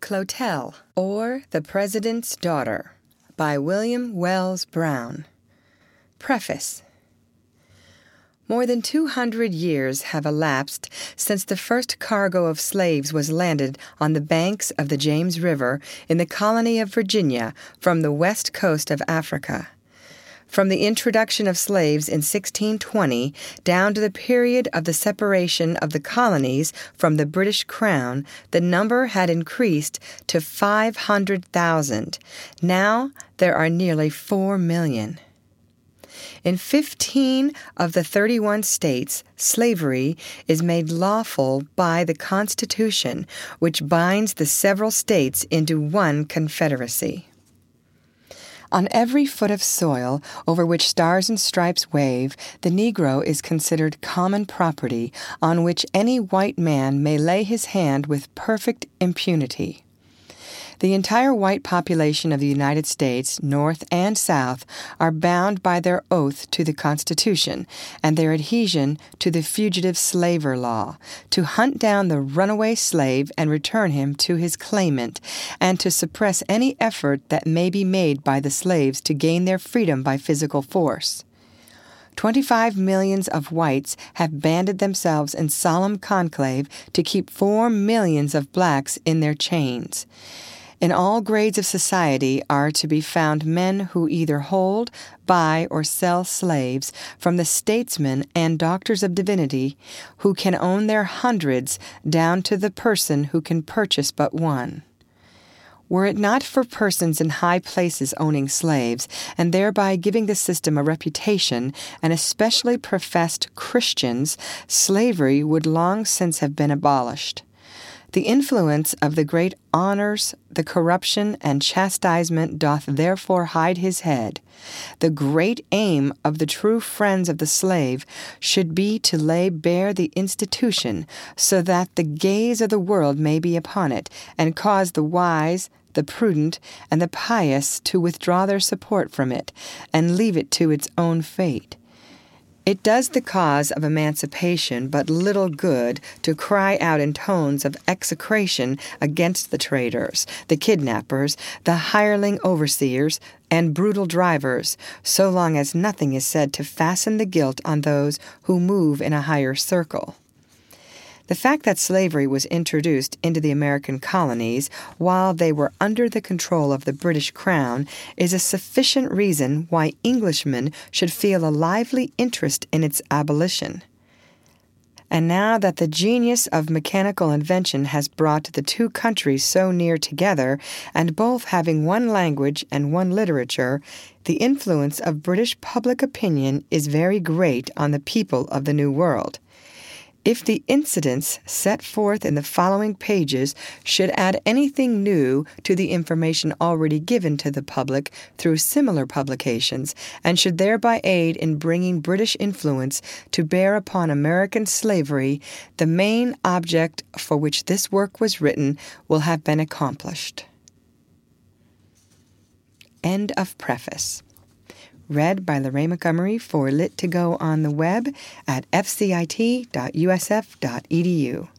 Clotel, or The President's Daughter, by William Wells Brown. Preface. More than 200 years have elapsed since the first cargo of slaves was landed on the banks of the James River in the colony of Virginia from the west coast of Africa. From the introduction of slaves in 1620 down to the period of the separation of the colonies from the British Crown, the number had increased to 500,000. Now there are nearly 4 million. In 15 of the 31 states, slavery is made lawful by the Constitution, which binds the several states into one confederacy. On every foot of soil over which stars and stripes wave, the Negro is considered common property on which any white man may lay his hand with perfect impunity. The entire white population of the United States, North and South, are bound by their oath to the Constitution and their adhesion to the Fugitive Slaver Law, to hunt down the runaway slave and return him to his claimant, and to suppress any effort that may be made by the slaves to gain their freedom by physical force. 25 millions of whites have banded themselves in solemn conclave to keep 4 millions of blacks in their chains. In all grades of society are to be found men who either hold, buy, or sell slaves, from the statesmen and doctors of divinity who can own their hundreds down to the person who can purchase but one. Were it not for persons in high places owning slaves, and thereby giving the system a reputation, and especially professed Christians, slavery would long since have been abolished. The influence of the great honors, the corruption, and chastisement doth therefore hide his head. The great aim of the true friends of the slave should be to lay bare the institution, so that the gaze of the world may be upon it, and cause the wise, the prudent, and the pious to withdraw their support from it, and leave it to its own fate. It does the cause of emancipation but little good to cry out in tones of execration against the traders, the kidnappers, the hireling overseers, and brutal drivers, so long as nothing is said to fasten the guilt on those who move in a higher circle. The fact that slavery was introduced into the American colonies while they were under the control of the British Crown is a sufficient reason why Englishmen should feel a lively interest in its abolition. And now that the genius of mechanical invention has brought the two countries so near together, and both having one language and one literature, the influence of British public opinion is very great on the people of the New World. If the incidents set forth in the following pages should add anything new to the information already given to the public through similar publications, and should thereby aid in bringing British influence to bear upon American slavery, the main object for which this work was written will have been accomplished. End of preface. Read by Lorraine Montgomery for Lit2Go on the web at fcit.usf.edu.